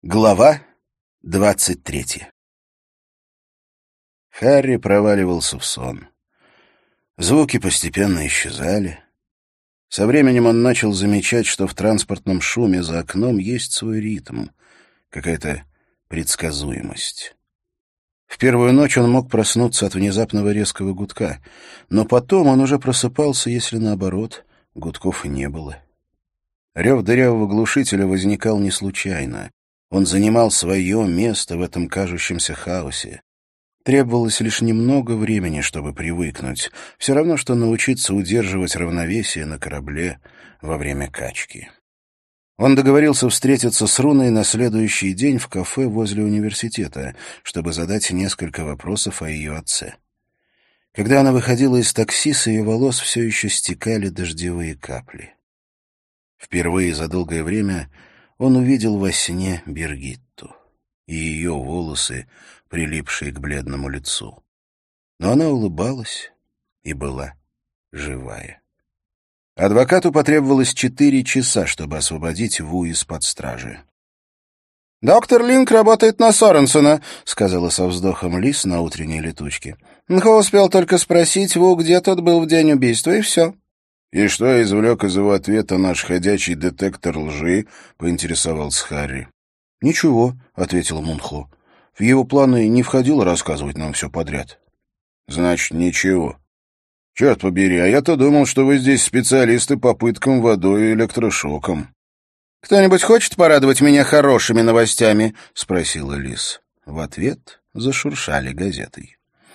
Глава 23. Харри проваливался в сон. Звуки постепенно исчезали. Со временем он начал замечать, что в транспортном шуме за окном есть свой ритм, какая-то предсказуемость. В первую ночь он мог проснуться от внезапного резкого гудка, но потом он уже просыпался, если наоборот, гудков и не было. Рев дырявого глушителя возникал не случайно. Он занимал свое место в этом кажущемся хаосе. Требовалось лишь немного времени, чтобы привыкнуть. Все равно, что научиться удерживать равновесие на корабле во время качки. Он договорился встретиться с Руной на следующий день в кафе возле университета, чтобы задать несколько вопросов о ее отце. Когда она выходила из такси, с ее волос все еще стекали дождевые капли. Впервые за долгое время он увидел во сне Биргитту и ее волосы, прилипшие к бледному лицу. Но она улыбалась и была живая. Адвокату потребовалось 4 часа, чтобы освободить Ву из-под стражи. «Доктор Линк работает на Соренсона», — сказала со вздохом Лис на утренней летучке. «Нхо успел только спросить Ву, где тот был в день убийства, и все». «И что извлек из его ответа наш ходячий детектор лжи?» — поинтересовался Харри. «Ничего», — ответил Мунхо. «В его планы не входило рассказывать нам все подряд». «Значит, ничего. Черт побери, а я-то думал, что вы здесь специалисты по пыткам водой и электрошоком». «Кто-нибудь хочет порадовать меня хорошими новостями?» — спросила Лис. В ответ зашуршали газетой.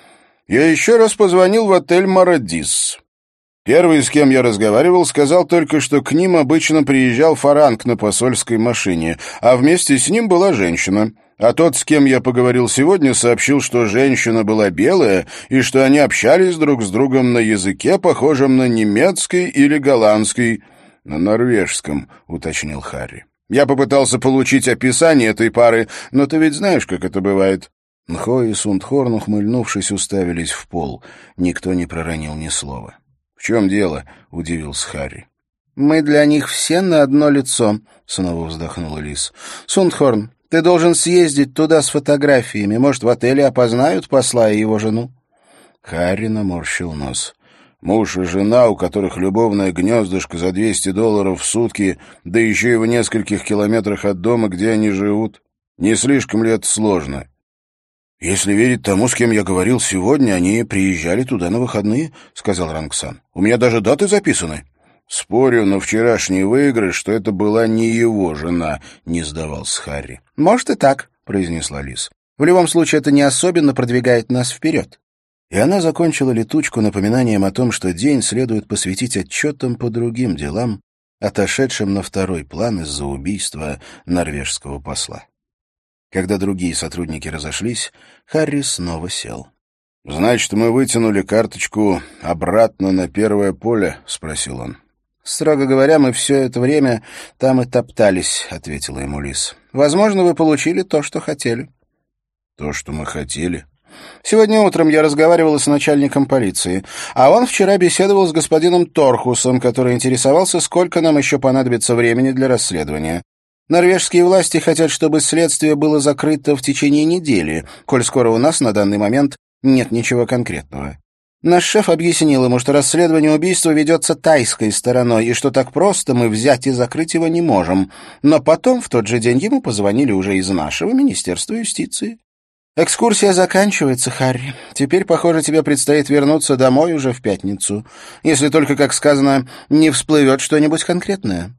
«Я еще раз позвонил в отель «Марадис». Первый, с кем я разговаривал, сказал только, что к ним обычно приезжал фаранг на посольской машине, а вместе с ним была женщина. А тот, с кем я поговорил сегодня, сообщил, что женщина была белая и что они общались друг с другом на языке, похожем на немецкий или голландский. «На норвежском», — уточнил Харри. «Я попытался получить описание этой пары, но ты ведь знаешь, как это бывает». Нхо и Сундхорн, ухмыльнувшись, уставились в пол. Никто не проронил ни слова. «В чем дело?» — удивился Харри. «Мы для них все на одно лицо», — снова вздохнула Лис. «Сундхорн, ты должен съездить туда с фотографиями. Может, в отеле опознают посла и его жену?» Харри наморщил нос. «Муж и жена, у которых любовное гнездышко за $200 в сутки, да еще и в нескольких километрах от дома, где они живут. Не слишком ли это сложно?» «Если верить тому, с кем я говорил сегодня, они приезжали туда на выходные», — сказал Рангсан. «У меня даже даты записаны». «Спорю на вчерашний выигрыш, что это была не его жена», — не сдавался Харри. «Может и так», — произнесла Лис. «В любом случае, это не особенно продвигает нас вперед». И она закончила летучку напоминанием о том, что день следует посвятить отчетам по другим делам, отошедшим на второй план из-за убийства норвежского посла. Когда другие сотрудники разошлись, Харри снова сел. «Значит, мы вытянули карточку обратно на первое поле?» — спросил он. «Строго говоря, мы все это время там и топтались», — ответила ему Лис. «Возможно, вы получили то, что хотели». «То, что мы хотели?» «Сегодня утром я разговаривала с начальником полиции, а он вчера беседовал с господином Торхусом, который интересовался, сколько нам еще понадобится времени для расследования. Норвежские власти хотят, чтобы следствие было закрыто в течение недели, коль скоро у нас на данный момент нет ничего конкретного. Наш шеф объяснил ему, что расследование убийства ведется тайской стороной, и что так просто мы взять и закрыть его не можем. Но потом, в тот же день, ему позвонили уже из нашего Министерства юстиции. Экскурсия заканчивается, Харри. Теперь, похоже, тебе предстоит вернуться домой уже в пятницу, если только, как сказано, не всплывет что-нибудь конкретное».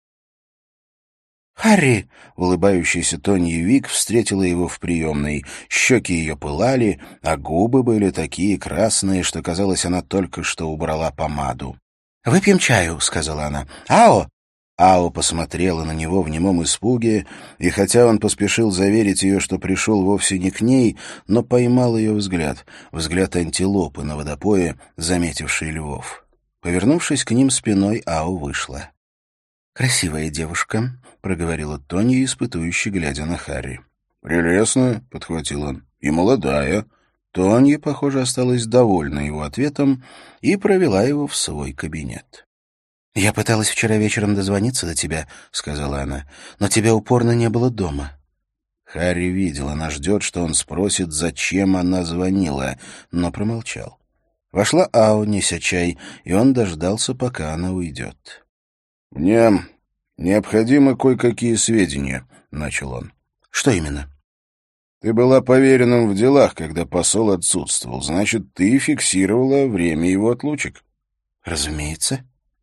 «Харри!» — улыбающаяся Тони Вик встретила его в приемной. Щеки ее пылали, а губы были такие красные, что, казалось, она только что убрала помаду. «Выпьем чаю», — сказала она. «Ао!» Ао посмотрела на него в немом испуге, и хотя он поспешил заверить ее, что пришел вовсе не к ней, но поймал ее взгляд антилопы на водопое, заметившей львов. Повернувшись к ним спиной, Ао вышла. «Красивая девушка», — проговорила Тони, испытующе глядя на Харри. «Прелестная», — подхватил он, — «и молодая». Тони, похоже, осталась довольна его ответом и провела его в свой кабинет. «Я пыталась вчера вечером дозвониться до тебя», — сказала она, — «но тебя упорно не было дома». Харри видел, она ждет, что он спросит, зачем она звонила, но промолчал. Вошла Ау, неся чай, и он дождался, пока она уйдет. «Мне необходимы кое-какие сведения», — начал он. «Что именно?» «Ты была поверенным в делах, когда посол отсутствовал. Значит, ты фиксировала время его отлучек». «Разумеется».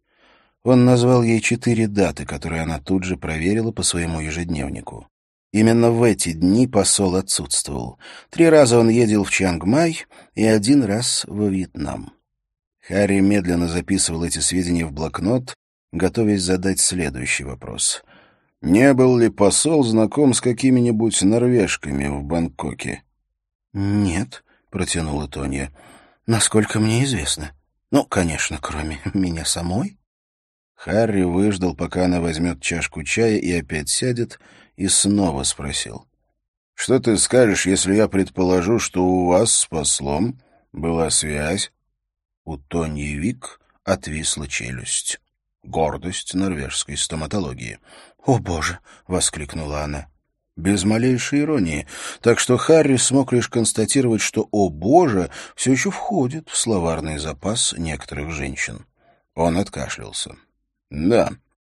Он назвал ей 4 даты, которые она тут же проверила по своему ежедневнику. Именно в эти дни посол отсутствовал. 3 раза он ездил в Чангмай и 1 раз во Вьетнам. Харри медленно записывал эти сведения в блокнот, готовясь задать следующий вопрос. «Не был ли посол знаком с какими-нибудь норвежками в Бангкоке?» «Нет», — протянула Тонья, — «насколько мне известно. Ну, конечно, кроме меня самой». Харри выждал, пока она возьмет чашку чая и опять сядет, и снова спросил. «Что ты скажешь, если я предположу, что у вас с послом была связь?» У Тоньи Вик отвисла челюсть. Гордость норвежской стоматологии. «О, Боже!» — воскликнула она. Без малейшей иронии, так что Харри смог лишь констатировать, что «О, Боже!» все еще входит в словарный запас некоторых женщин. Он откашлялся. «Да.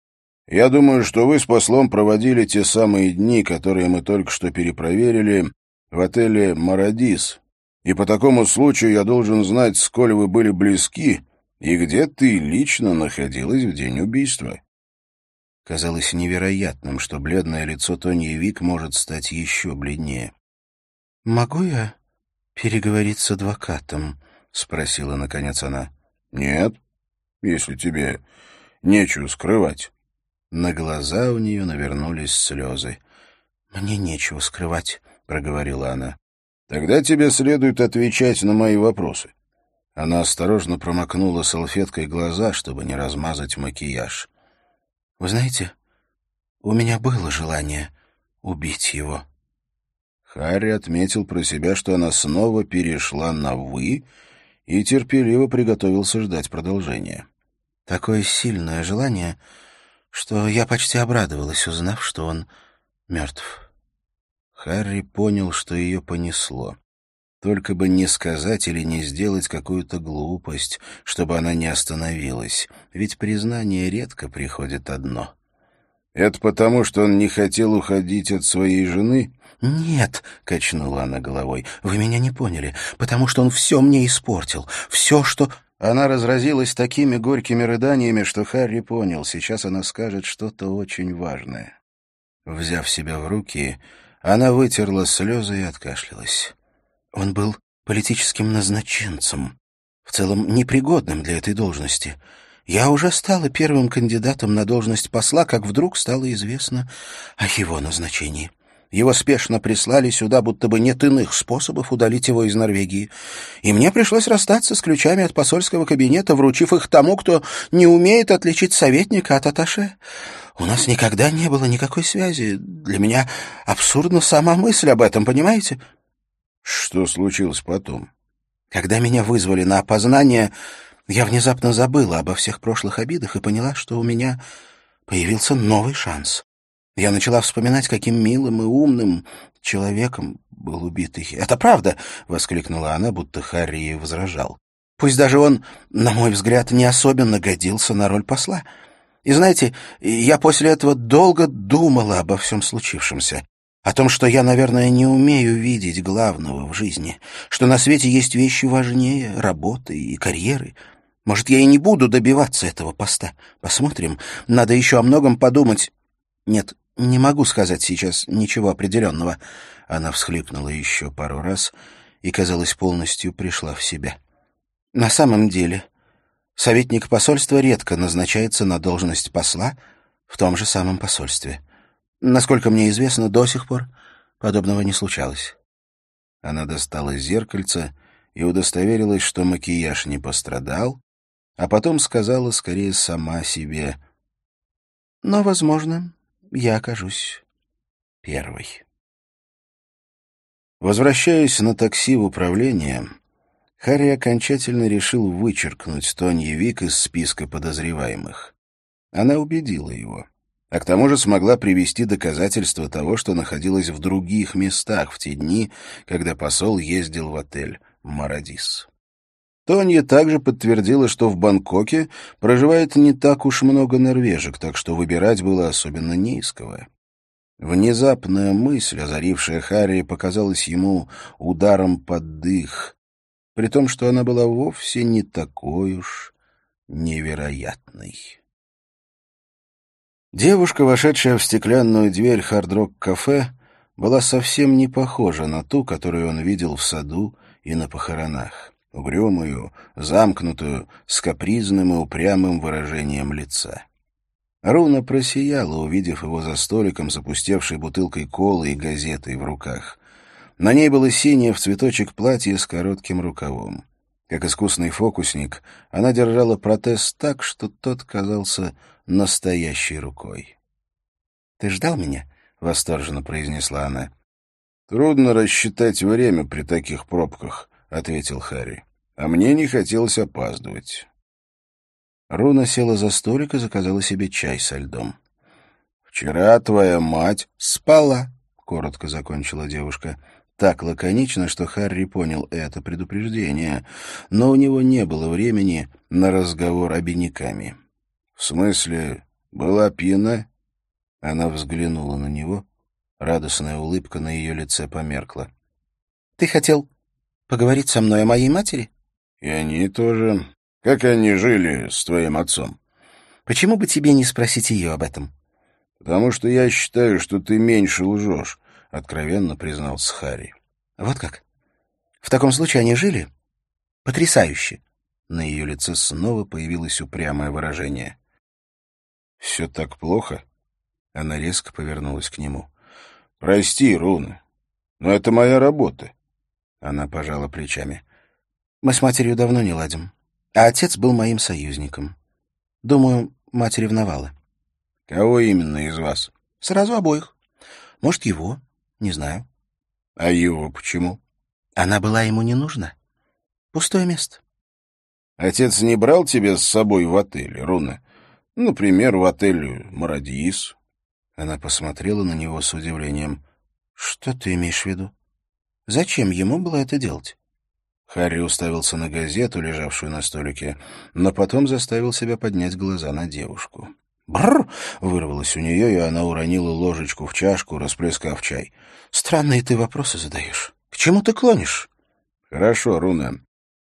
Я думаю, что вы с послом проводили те самые дни, которые мы только что перепроверили, в отеле «Марадис». И по такому случаю я должен знать, сколь вы были близки и где ты лично находилась в день убийства». Казалось невероятным, что бледное лицо Тоньи Вик может стать еще бледнее. «Могу я переговорить с адвокатом?» — спросила, наконец, она. «Нет, если тебе нечего скрывать». На глаза у нее навернулись слезы. «Мне нечего скрывать», — проговорила она. «Тогда тебе следует отвечать на мои вопросы». Она осторожно промокнула салфеткой глаза, чтобы не размазать макияж. «Вы знаете, у меня было желание убить его». Харри отметил про себя, что она снова перешла на «вы» и терпеливо приготовился ждать продолжения. Такое сильное желание, что я почти обрадовалась, узнав, что он мертв. Харри понял, что ее понесло. Только бы не сказать или не сделать какую-то глупость, чтобы она не остановилась, ведь признание редко приходит одно. «Это потому, что он не хотел уходить от своей жены?» «Нет», — качнула она головой, — «вы меня не поняли, потому что он все мне испортил, все, что...» Она разразилась такими горькими рыданиями, что Харри понял, сейчас она скажет что-то очень важное. Взяв себя в руки, она вытерла слезы и откашлялась. Он был политическим назначенцем, в целом непригодным для этой должности. Я уже стала первым кандидатом на должность посла, как вдруг стало известно о его назначении. Его спешно прислали сюда, будто бы нет иных способов удалить его из Норвегии. И мне пришлось расстаться с ключами от посольского кабинета, вручив их тому, кто не умеет отличить советника от атташе. У нас никогда не было никакой связи. Для меня абсурдна сама мысль об этом, понимаете? Что случилось потом? Когда меня вызвали на опознание, я внезапно забыла обо всех прошлых обидах и поняла, что у меня появился новый шанс. Я начала вспоминать, каким милым и умным человеком был убитый. «Это правда!» — воскликнула она, будто Харри ей возражал. «Пусть даже он, на мой взгляд, не особенно годился на роль посла. И знаете, я после этого долго думала обо всем случившемся. О том, что я, наверное, не умею видеть главного в жизни, что на свете есть вещи важнее работы и карьеры. Может, я и не буду добиваться этого поста. Посмотрим. Надо еще о многом подумать. Нет, не могу сказать сейчас ничего определенного». Она всхлипнула еще пару раз и, казалось, полностью пришла в себя. «На самом деле, советник посольства редко назначается на должность посла в том же самом посольстве. Насколько мне известно, до сих пор подобного не случалось». Она достала зеркальце и удостоверилась, что макияж не пострадал, а потом сказала скорее сама себе: «Но, возможно, я окажусь первой». Возвращаясь на такси в управление, Харри окончательно решил вычеркнуть Тоньи Вик из списка подозреваемых. Она убедила его. а к тому же смогла привести доказательства того, что находилась в других местах в те дни, когда посол ездил в отель «Марадис». Тонья также подтвердила, что в Бангкоке проживает не так уж много норвежек, так что выбирать было особенно не из кого. Внезапная мысль, озарившая Харри, показалась ему ударом под дых, при том, что она была вовсе не такой уж невероятной. Девушка, вошедшая в стеклянную дверь хард-рок-кафе, была совсем не похожа на ту, которую он видел в саду и на похоронах. Угрюмую, замкнутую, с капризным и упрямым выражением лица. Руна просияла, увидев его за столиком с опустевшей бутылкой колы и газетой в руках. На ней было синее в цветочек платье с коротким рукавом. Как искусный фокусник, она держала протез так, что тот казался настоящей рукой. «Ты ждал меня?» — восторженно произнесла она. «Трудно рассчитать время при таких пробках», — ответил Харри. «А мне не хотелось опаздывать». Руна села за столик и заказала себе чай со льдом. «Вчера твоя мать спала», — коротко закончила девушка. Так лаконично, что Харри понял это предупреждение, но у него не было времени на разговор обиняками. «В смысле, была пьяна?» Она взглянула на него. Радостная улыбка на ее лице померкла. «Ты хотел поговорить со мной о моей матери?» «И они тоже. Как они жили с твоим отцом?» «Почему бы тебе не спросить ее об этом?» «Потому что я считаю, что ты меньше лжешь», — откровенно признался Харри. «Вот как? В таком случае они жили? Потрясающе!» На ее лице снова появилось упрямое выражение. «Все так плохо?» Она резко повернулась к нему. «Прости, Руна, но это моя работа». Она пожала плечами. «Мы с матерью давно не ладим, а отец был моим союзником. Думаю, мать ревновала». «Кого именно из вас?» «Сразу обоих. Может, его, не знаю». «А его почему?» «Она была ему не нужна. Пустое место». «Отец не брал тебя с собой в отель, Руна? Например, в отель «Марадис»?» Она посмотрела на него с удивлением. «Что ты имеешь в виду? Зачем ему было это делать?» Харри уставился на газету, лежавшую на столике, но потом заставил себя поднять глаза на девушку. «Бррр!» — вырвалось у нее, и она уронила ложечку в чашку, расплескав чай. «Странные ты вопросы задаешь. К чему ты клонишь?» «Хорошо, Руна.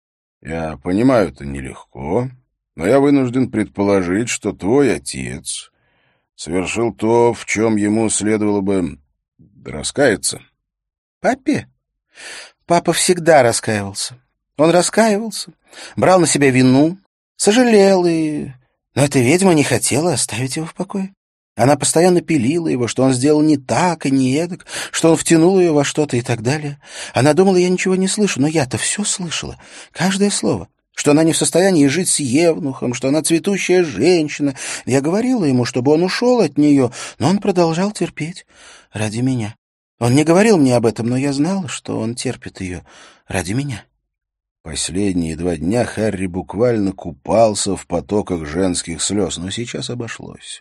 Я понимаю, это нелегко, но я вынужден предположить, что твой отец совершил то, в чем ему следовало бы раскаяться». «Папе? Папа всегда раскаивался. Он раскаивался, брал на себя вину, сожалел и... Но эта ведьма не хотела оставить его в покое. Она постоянно пилила его, что он сделал не так и не эдак, что он втянул ее во что-то и так далее. Она думала, я ничего не слышу, но я-то все слышала, каждое слово. Что она не в состоянии жить с евнухом, что она цветущая женщина. Я говорила ему, чтобы он ушел от нее, но он продолжал терпеть ради меня. Он не говорил мне об этом, но я знала, что он терпит ее ради меня». Последние 2 дня Харри буквально купался в потоках женских слез, но сейчас обошлось.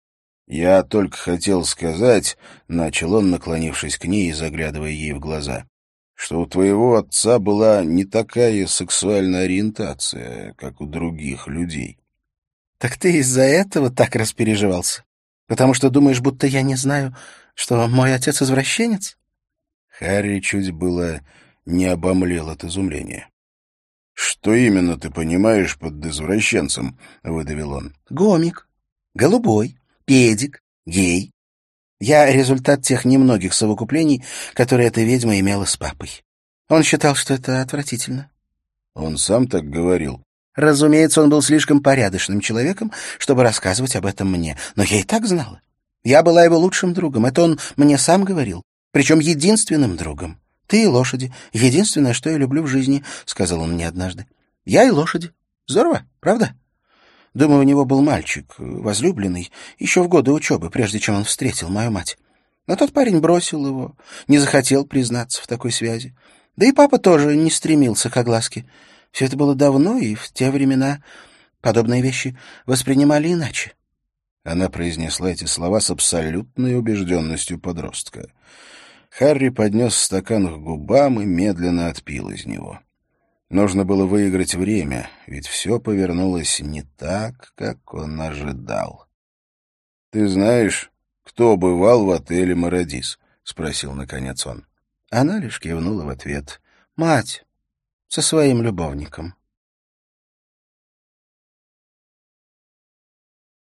«Я только хотел сказать», — начал он, наклонившись к ней и заглядывая ей в глаза, «что у твоего отца была не такая сексуальная ориентация, как у других людей». «Так ты из-за этого так распереживался? Потому что думаешь, будто я не знаю, что мой отец извращенец?» Харри чуть было не обомлел от изумления. «Что именно ты понимаешь под извращенцем?» — выдавил он. «Гомик, голубой, педик, гей. Я результат тех немногих совокуплений, которые эта ведьма имела с папой. Он считал, что это отвратительно». «Он сам так говорил?» «Разумеется, он был слишком порядочным человеком, чтобы рассказывать об этом мне. Но я и так знала. Я была его лучшим другом. Это он мне сам говорил. Причем единственным другом. Ты и лошади. Единственное, что я люблю в жизни», — сказал он мне однажды. «Я и лошади. Здорово, правда?» Думаю, у него был мальчик, возлюбленный, еще в годы учебы, прежде чем он встретил мою мать. Но тот парень бросил его, не захотел признаться в такой связи. Да и папа тоже не стремился к огласке. Все это было давно, и в те времена подобные вещи воспринимали иначе. Она произнесла эти слова с абсолютной убежденностью подростка. Харри поднес стакан к губам и медленно отпил из него. Нужно было выиграть время, ведь все повернулось не так, как он ожидал. — Ты знаешь, кто бывал в отеле «Марадис»? — спросил наконец он. Она лишь кивнула в ответ. — Мать, со своим любовником.